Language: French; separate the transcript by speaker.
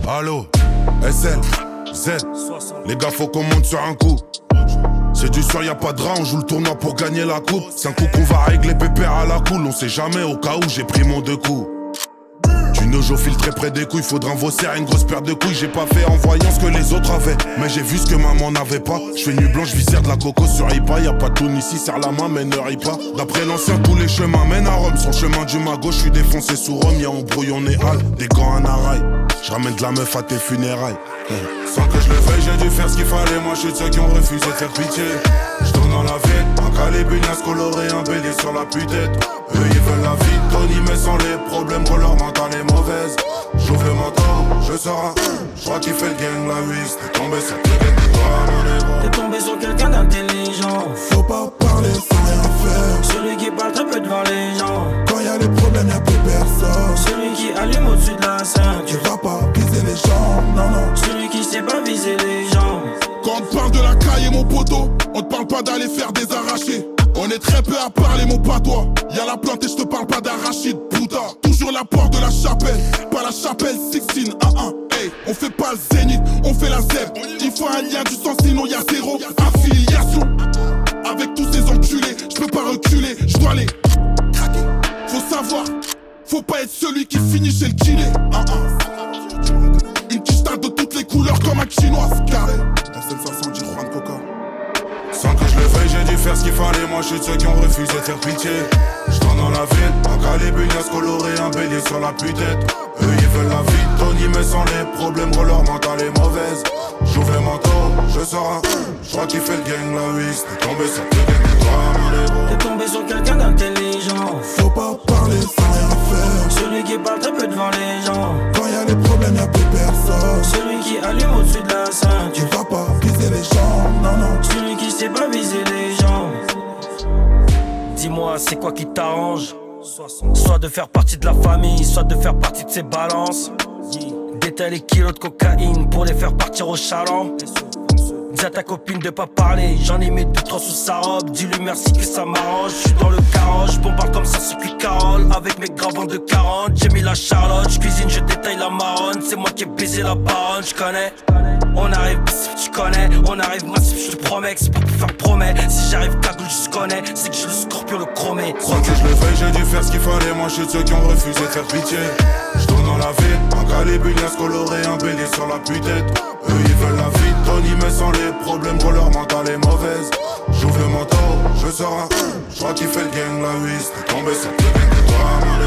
Speaker 1: Allo, SL, Z, les gars faut qu'on monte sur un coup. C'est du soir, y'a pas de rat, on joue le tournoi pour gagner la coupe. C'est un coup qu'on va régler pépère à la cool. On sait jamais au cas où j'ai pris mon 2 coups. Du nojo filtré près des couilles, faudra un vaussaire, une grosse paire de couilles. J'ai pas fait en voyant ce que les autres avaient, mais j'ai vu ce que maman n'avait pas. J'fais nuit blanche, viscère de la coco sur Ipa. Y'a pas de toune ici, serre la main mais ne rie pas. D'après l'ancien, tous les chemins mènent à Rome. Sur le chemin du magot, j'suis défoncé sous Rome. Y'a embrouille, on est hal, des gants à narail. J'ramène de la meuf à tes funérailles. Sans que je le veuille, j'ai dû faire ce qu'il fallait. Moi j'suis de ceux qui ont refusé de faire pitié. J'tourne dans la ville, un calébunias coloré, un BD sur la putette. Eux ils veulent la vie de Tony mais sans les problèmes que leur mental est mauvaise. J'ouvre le manteau, je sors un j'crois qu'il fait le gang la 8. T'es tombé sur quelqu'un qui doit mon ego.
Speaker 2: T'es tombé sur quelqu'un d'intelligent.
Speaker 3: Faut pas parler sans rien faire.
Speaker 2: Celui qui parle très peu devant les gens.
Speaker 3: Quand y'a des problèmes y'a plus personne.
Speaker 2: Celui qui allume au-dessus de la scène.
Speaker 3: Tu vas pas viser les gens, non non.
Speaker 2: Celui qui sait pas viser les gens.
Speaker 3: Quand on te parle de la caille mon poteau, on te parle pas d'aller faire des arrachés. On est très peu à parler mon patois. Y'a la plante et je te parle pas d'arachide, puta. Toujours la porte de la chapelle, pas la chapelle 16, 1-1. Hey, on fait pas le zénith, on fait la zèbre. Il faut un lien du sang sinon y'a zéro affiliation. Avec tous ces enculés, je peux pas reculer, je dois les craquer. Faut savoir, faut pas être celui qui finit chez le kiné. Une quiche de toutes les couleurs comme un chinois carré. La seule façon de Juan Coca.
Speaker 1: Sans que je le veuille, j'ai dû faire ce qu'il fallait. Moi j'suis de ceux qui ont refusé de faire pitié. J'tourne dans la ville, un calébunias coloré, un bélier sur la putette. Eux ils veulent la vie de Tony mais sans les problèmes que leur mental est mauvaise. J'ouvre le manteau, je sors un j'crois qu'il fait le gang la 8. T'es tombé sur quelqu'un qui doit mon ego.
Speaker 2: T'es tombé sur quelqu'un d'intelligent.
Speaker 3: Faut pas parler sans rien faire.
Speaker 2: Celui qui parle très peu devant les gens.
Speaker 3: Quand y'a des problèmes y'a plus personne.
Speaker 2: Celui qui allume au-dessus de la scène.
Speaker 3: Tu vas pas viser les gens, non non.
Speaker 2: Celui qui sait pas viser les gens. Dis-moi, c'est quoi qui t'arrange? Soit de faire partie de la famille, soit de faire partie de ses balances. Détaille les kilos de cocaïne pour les faire partir au chaland. Dis à ta copine de pas parler, j'en ai mis 2-3 sous sa robe. Dis-lui merci que ça m'arrange, j'suis dans le garage. Bombarde comme ça circuit Carole, avec mes gravants de 40. J'ai mis la Charlotte, j'cuisine, je détaille la marronne. C'est moi qui ai baisé la baronne, j'connais. On arrive massif, tu connais. On arrive massif, je te promets que c'est pas pour faire promet. Si j'arrive cagoule, je connais. C'est que j'ai le scorpion, le chromé.
Speaker 1: Sans que je le veuille, j'ai dû faire ce qu'il fallait. Moi j'suis de ceux qui ont refusé de faire pitié. J'tourne dans la ville, un calébunias coloré, un bélier sur la putette. Eux ils veulent la vie de Tony mais sans les problèmes que leur mental est mauvaise. J'ouvre le manteau, je sors un j'crois qu'il fait le gang la 8. T'es tombé sur quelqu'un qui doit mon